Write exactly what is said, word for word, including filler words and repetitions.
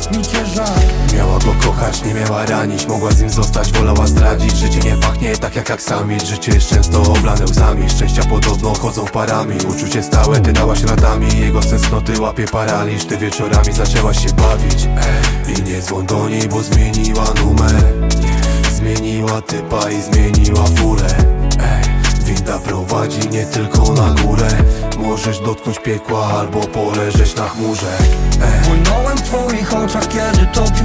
jest mi cię żal. Miała go kochać, nie miała ranić, mogła z nim zostać, wolała zdradzić. Życie nie pachnie tak jak aksamit, życie jest często oblane łzami. Szczęścia podobno chodzą parami, uczucie stałe ty dałaś radami. Jego tęsknoty łapie paraliż, ty wieczorami zaczęłaś się bawić. Ej, i nie dzwoń do niej, bo zmieniła numer. Zmieniła typa i zmieniła furę. Ej, winda prowadzi nie tylko na górę. Możesz dotknąć piekła albo poleżeć na chmurze. Ej. Płynąłem w twoich oczach, kiedy topił